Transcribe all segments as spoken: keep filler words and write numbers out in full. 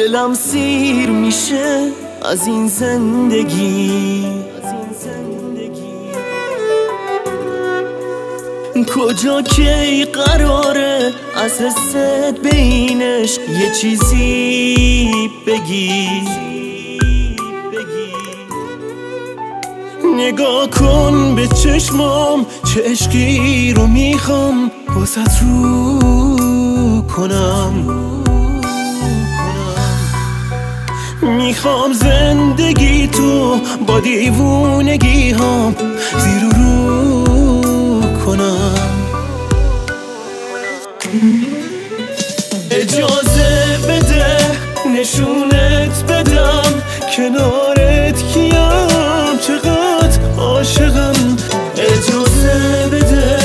دلم سیر میشه از این زندگی. کجا کی قراره از حست بینش یه چیزی بگی؟ نگاه کن به چشمام، چه عشقی رو میخوام واسه رو کنم. میخوام زندگی تو با دیوونگی هم زیر و رو کنم. اجازه بده نشونت بدم کنارت کیم، چقدر عاشقم. اجازه بده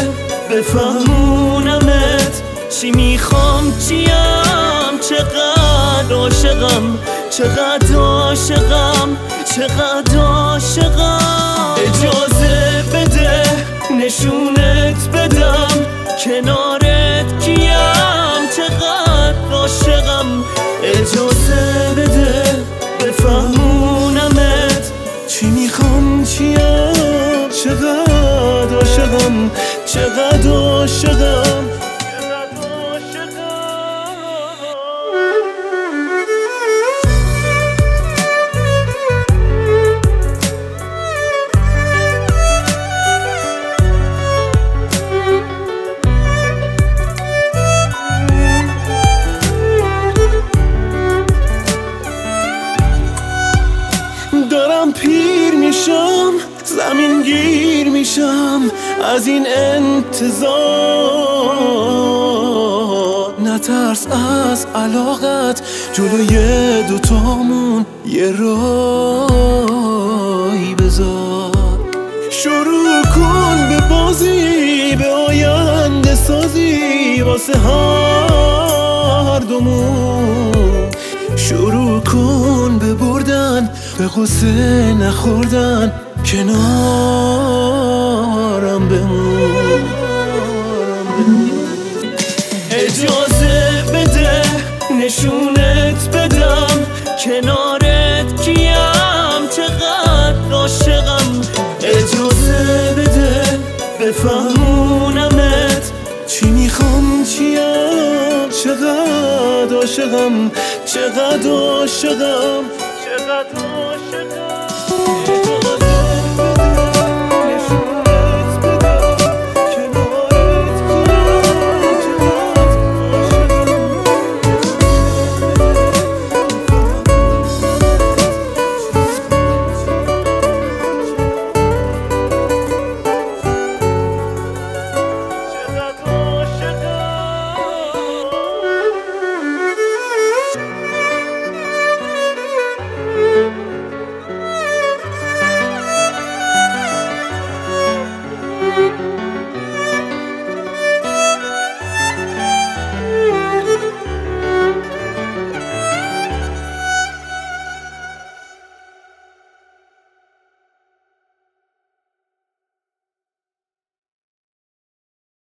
بفهمونمت چی میخوام چیم، چقدر عاشقم، چقدر عاشقم، چقدر عاشقم. اجازه بده نشونت بدم کنارت کیم، چقدر عاشقم. اجازه بده بفهمونمت چی میخوام چیم، چقدر عاشقم، چقدر عاشقم. دارم پیر میشم، زمین گیر میشم از این انتظار. نترس از علاقت، جلوی دوتامون یه رای بذار. شروع کن به بازی، به آینده سازی واسه هر دومون. شروع کن به بردن، به غصه نخوردن، کنارم بمون. اجازه بده نشونت بدم کنارت کیم، چقدر عاشقم. اجازه بده بفهمونمت چی میخوام چیم، چقدر عاشقم، چقدر عاشقم، چقدر عاشقم.